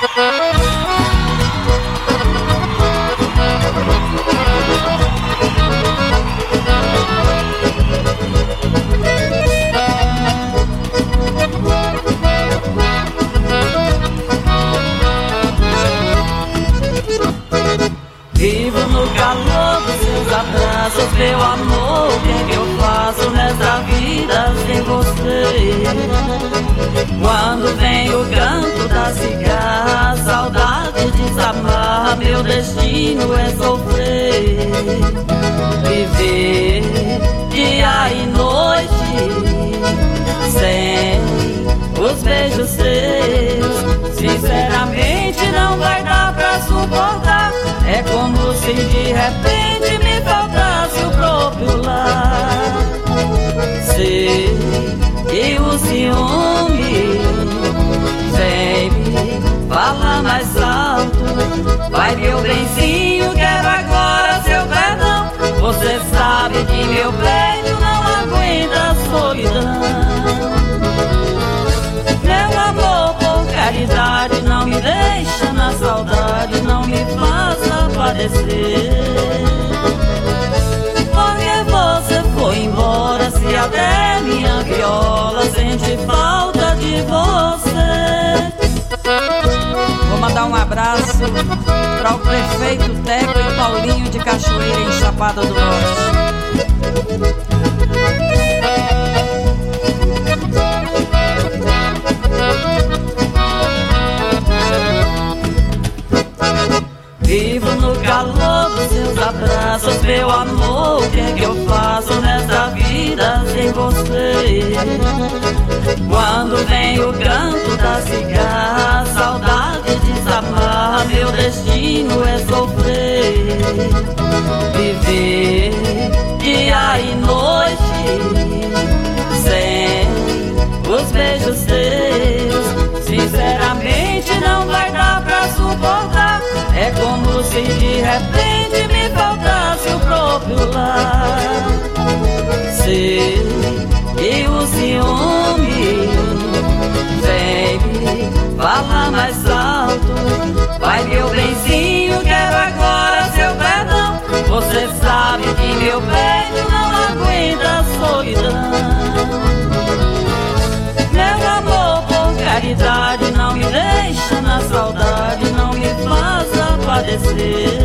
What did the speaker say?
Vivo no calor dos seus abraços, meu amor. O que é que eu faço nesta vida sem você? Quando vem o canto da cigarra, saudade desamarra, meu destino é sofrer. Viver dia e noite sem os beijos seus, sinceramente não vai dar pra suportar. É como se de repente me faltasse o próprio lar. Sei que o ciúme vem me falar mais alto. Vai meu benzinho, quero agora seu perdão. Você sabe que meu peito não aguenta a solidão. Meu amor, por caridade, não me deixa na saudade, não me faça padecer. Porque você foi embora, se até minha viola sente falta de você. Vou mandar um abraço para o prefeito Teco e Paulinho de Cachoeira, em Chapada do Norte. Vivo no calor dos seus abraços, meu amor. O que é que eu faço nessa vida sem você? Quando vem o canto da cigarra, saudade desamarra, meu destino é sofrer. Viver dia e noite sem os beijos seus, sinceramente não vai dar pra suportar. É como se de repente me faltasse o próprio lar. Sei que o ciúme vem me falar mais alto. Vai meu benzinho, quero agora seu perdão. Você sabe que meu peito não aguenta a solidão. Meu amor, por caridade, não me deixa na saudade, não me faça padecer.